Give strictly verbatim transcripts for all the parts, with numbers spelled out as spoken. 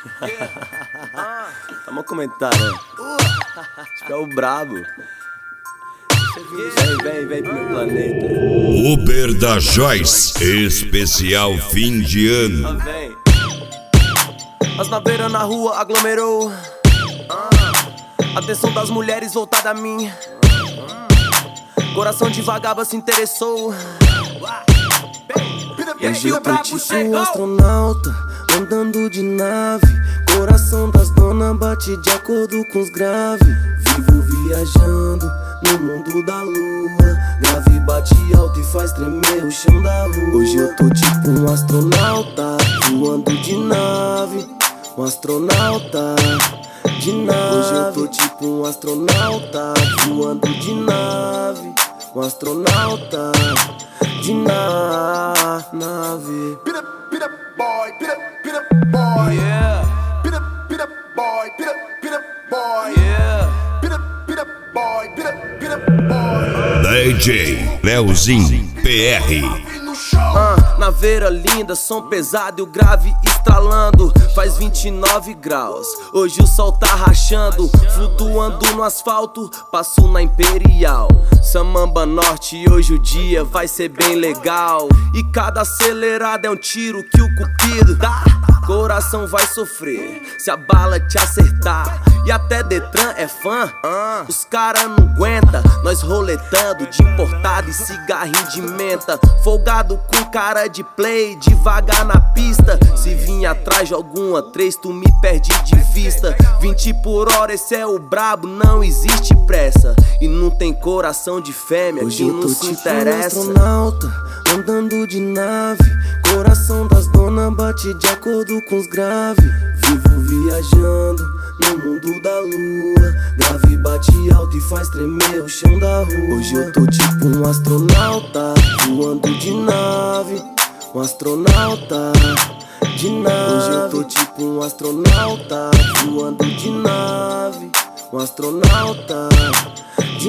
Tamo comentário, né? Acho que é o brabo. Vem, vem, vem pro meu planeta. Uber da Joyce, especial fim de ano. Vem. As naveiras na rua aglomerou. Atenção das mulheres voltada a mim. Coração de vagaba se interessou. Hoje eu tô tipo um astronauta, andando de nave. Coração das donas bate de acordo com os graves. Vivo viajando no mundo da lua. Grave bate alto e faz tremer o chão da rua. Hoje eu tô tipo um astronauta, voando de nave. Um astronauta de nave. Hoje eu tô tipo um astronauta, voando de nave. Um astronauta de na nave. Beat up, beat up, boy, beat up, beat up, boy. Yeah. Beat up, beat up, boy, beat up, beat up, boy. Yeah. Beat up, beat up, boy, beat up, beat up, boy. D J Leozinho P R. Ah, naveira linda, som pesado e o grave estralando. Faz vinte e nove graus, hoje o sol tá rachando. Flutuando no asfalto, passo na Imperial Samamba Norte e hoje o dia vai ser bem legal. E cada acelerada é um tiro que o cupido dá. Coração vai sofrer se a bala te acertar. E até Detran é fã, uh, os cara não aguenta. Nós roletando de importado e cigarrinho de menta. Folgado com cara de play, devagar na pista. Se vir atrás de alguma três, tu me perde de vista. Vinte por hora, esse é o brabo, não existe pressa. E não tem coração de fêmea que não se interessa. Um astronauta, andando de nave. Coração das donas bate de acordo com os graves. Vivo viajando no mundo da lua. Grave bate alto e faz tremer o chão da rua. Hoje eu tô tipo um astronauta, voando de nave. Um astronauta de nave. Hoje eu tô tipo um astronauta, voando de nave. Um astronauta de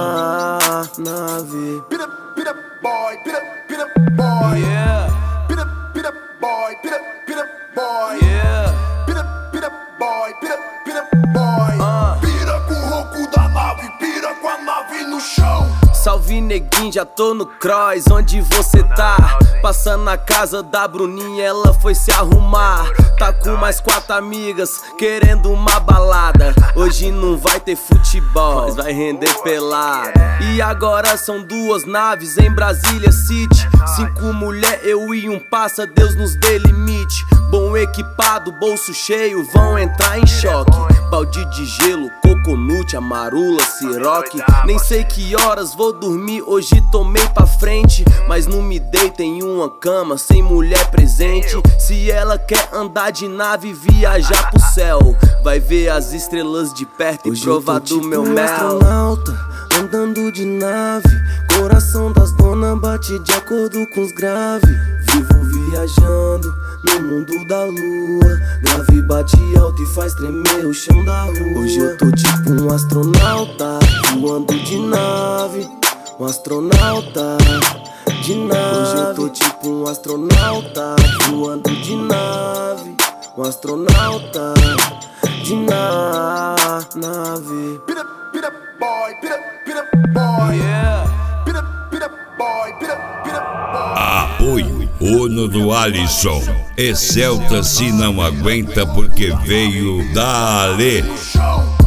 na nave. Beat up, beat up, boy, beat up, beat up, boy. Yeah. Beat up, beat up, boy, beat up, beat up, boy. Yeah. Beat up, beat up, boy, beat up, beat up, boy. Uh. Pira com o ronco da nave, pira com a nave no chão. Salve neguinho, já tô no cross, onde você tá? Passando na casa da Bruninha, ela foi se arrumar. Tá com mais quatro amigas, querendo uma balada. Hoje não vai ter futebol, mas vai render pelada. E agora são duas naves em Brasília City. Cinco mulher, eu e um passa, Deus nos dê limite. Bom equipado, bolso cheio, vão entrar em choque. Balde de gelo, coconut, amarula, siroque. Nem sei que horas vou dormir, hoje tomei pra frente. Mas não me deita em uma cama sem mulher presente. Se ela quer andar de nave e viajar pro céu, vai ver as estrelas de perto e hoje provar do meu mel. Astronauta, andando de nave. Coração das donas bate de acordo com os graves. Vivo viajando no mundo da lua. Grave bate alto e faz tremer o chão da rua. Hoje eu tô tipo um astronauta, voando de nave. Um astronauta de nave. Hoje eu tô tipo um astronauta, voando de nave. Um astronauta de na nave. Beat up, beat up, boy, beat up, beat up, boy. Yeah. Beat up, beat up, boy, beat up, beat up, boy. Apoio Uno do Alisson. E Celta se não aguenta porque veio da Ale. No chão.